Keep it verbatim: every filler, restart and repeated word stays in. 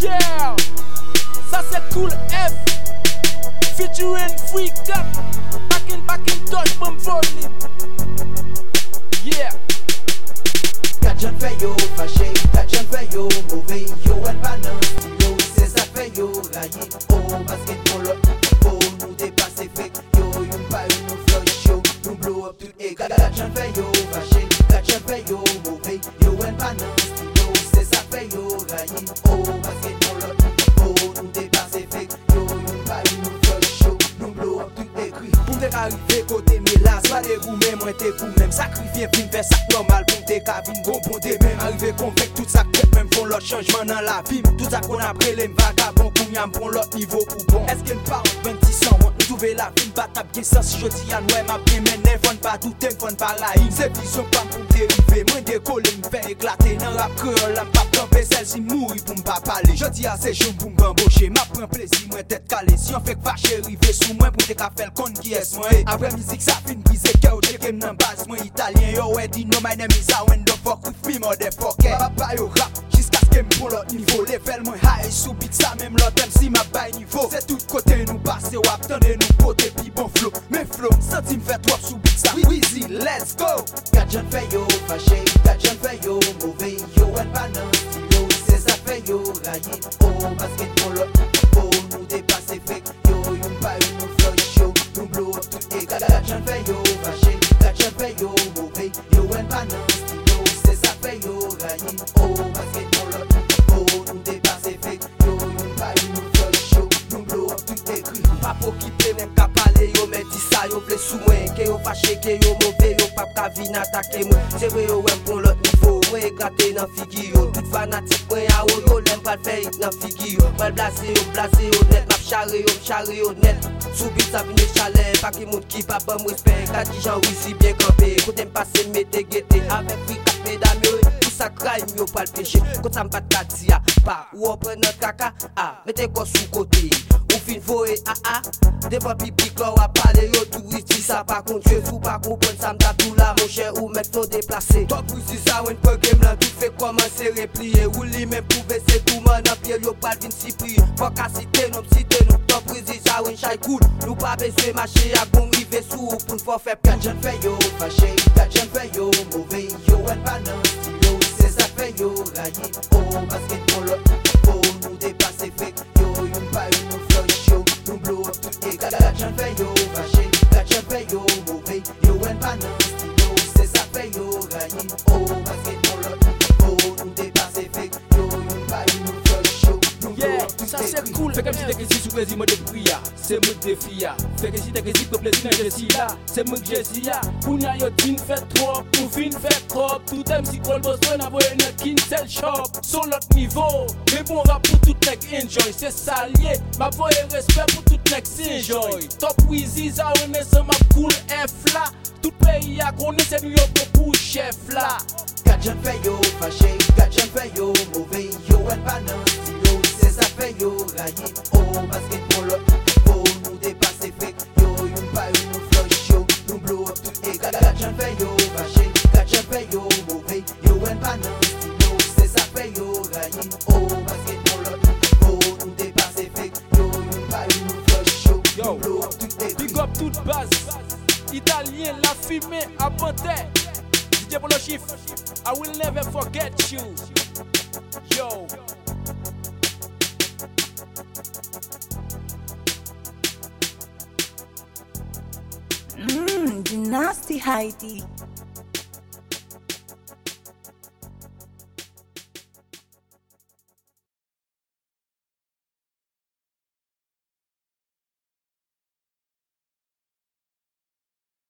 Yeah, ça c'est cool F featuring Freak Up. Back in, back in touch, bomb volume. Yeah. Kajan fè yo fâché, kajan fè yo mauvais, yo en pas nan stylo, c'est ça fè yo raillé. Oh, basketball up, oh, nous dépassé fait, yo, yon pas yon nous flush yo, nous blow up tout et kajan fè yo fâché, kajan fè yo mauvais, yo en pas nan stylo, c'est ça fè yo raillé. Oh, basketball up, oh, nous dépassé fait, yo, yon pas yon nous flush yo, nous blow up tout et cri. Pour m'te arriver côté mélas, pas des roues mais moi t'es pour même sacrifier vin vers ça normal pour t'es cabine bon bon t'es même arrivé convaincre tout ça que même font l'autre changement dans la vie tout ça qu'on a pris les vagabonds pour y'am pour l'autre niveau pour bon est-ce qu'elle parle vingt-six ans on trouver la vie battre bien sens je dis à nous m'a bien mené fun pas tout temps fun pas la haine c'est vision pas pour dériver moi décoller me faire éclater dans rap créole la pas camper celle-ci mourir pour me pas parler je dis à ces jeunes pour m'embaucher m'a prend plaisir moi tête calée si on fait fâcher river sous moi pour te ka faire con qui est moi après musique ça fin briser cœur checker dans base moi italien yo ouais dit no my name is I when the fuck with me motherfucker papa yo rap jusqu'à ce que me pour l'autre niveau level moins high sous beat ça même l'autre même si ma bail niveau c'est tout côté nous passer ou attendre nous côté puis bon flow mais flow senti me fait trop sous beat ça Weezy let's go kajan fè yo fâché kajan fè yo mauvais yo en pas nan stylo c'est ça fait yo raillé oh basketball up oh nous dépasser fait yo yon pas yon nous flush yo nous blow up tout et kajan fè yo fâché kajan fè yo mauvais yo en pas nan stylo c'est ça fait yo raillé oh basketball up oh nous dépasser fait yo yon pas yon nous flush yo nous blow up tout et cri pas pour quitter même qu'à parler yo mais dis ça yo vle sous moi que yo fâché que yo mauvais yo pas ka vin attaquer moi c'est vrai yo ouais pour l'autre niveau moi éclater dans figure yo tout fanatique moi a yo l'aime pas faire hit dans figure moi blasé yo blasé yo net m'a charré yo charré yo net sous beat ça vient chalet pas qui monte qui pas bon respect quatre gens Weezy bien campé côté me passer mette guetter avec Freak Up mesdames yo tout ça crime yo pas le péché quand ça me pas de dia pas ou on prend notre caca ah mettez quoi sous côté ou fin voyer ah ah devant pipi quand on parler yo tout Weezy ça pas contre fou pas comprendre ça m'ta tout là mon cher ou mettre ton déplacé toi Weezy ça one pour game là tout fait commencer replier ou li même prouver c'est tout man en pied yo pas vinn si pri faut qu'à citer non citer non toi Weezy ça one shy cool nous pas besoin marcher à bon river sous pour faut faire kajan fè yo fâché kajan fè yo mauvais yo en pas nan stylo c'est ça fait yo raillé oh basketball up oh nous dépasser fait yo yon pas yon nous flush yo nous blow up tout et kajan fè yo fâché kajan fè yo mauvais yo en pas nan stylo c'est ça fait yo raillé oh basketball up oh nous dépasser fait yo yon pas yon nous flush yo nous blow up tout ça c'est cool. Fait comme si t'es que si sous plaisir moi de priya, c'est moi de défia. Fait que si t'es que si pour plaisir je suis là, c'est moi que je suis là. Pour n'a yo din fait trop, pour fin fait trop. Tout aime si call boss on a voyé notre kinsel shop. Sur l'autre niveau, mais bon rap pour tout mec enjoy. C'est ça lié, ma voix et respect pour tout mec enjoy. Top Weezy ça on est sur ma cool F là. Tout pays a connaît c'est New York pour chef là. Kajan fè yo fâché, kajan fè yo mauvais, yo en pas nan stylo, c'est ça fait yo raillé, oh basketball up, oh nous dépasser fait, yo yon pas yon nous flush yo, nous blow up tout et kajan fè yo fâché, kajan fè yo mauvais, yo en pas nan stylo, c'est ça fait yo raillé, oh basketball up, oh nous dépasser fait, yo yon pas yon nous flush yo, nous blow up tout et big up toute base italien la fumée à Panthère D J Polo Chief I will never forget you yo Mmm, the nasty Heidi.